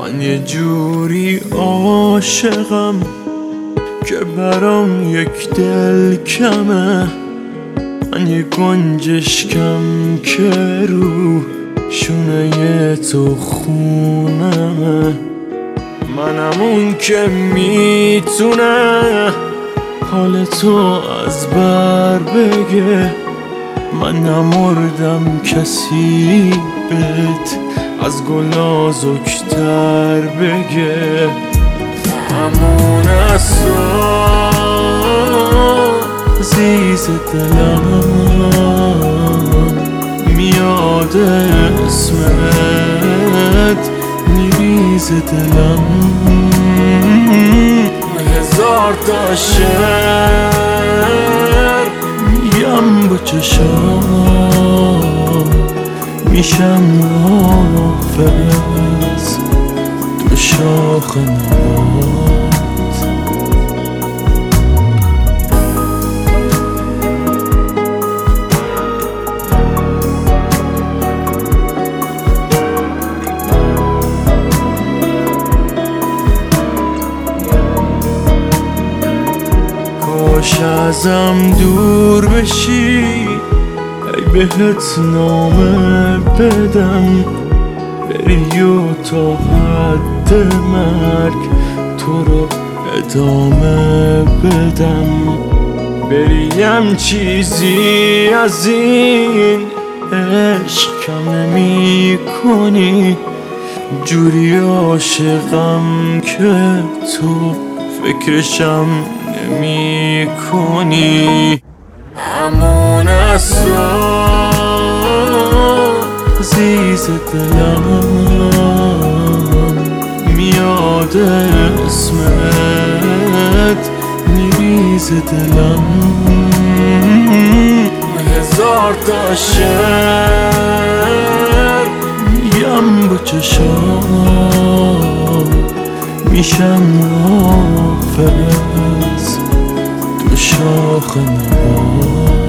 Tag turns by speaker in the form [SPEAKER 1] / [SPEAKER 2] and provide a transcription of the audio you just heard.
[SPEAKER 1] من یه جوری عاشقم که برام یک دل کمه. من یه گنجشکم که رو شونه تو خونمه. منم اون که میتونه حال تو از بر بگه. من نمردم کسی بهت از گل نازک‌تر بگه. همون عزیز دلم میاد اسمت میریز دلم. هزار تا شعر میگم با چشام میشم حافظ تو شاخ نبات. کاش ازم دور بشی ای بهت نامه بدم. بری و تا حد مرگ تو رو ادامه بدم. بریم چیزی از این عشق کم نمی کنی. جوری عاشقم که تو فکرشم نمی کنی. همون عزیز دلم میاد اسمت میریز دلم. هزار تا شعر میگم با چشام میشم حافظ تو شاخ نبات.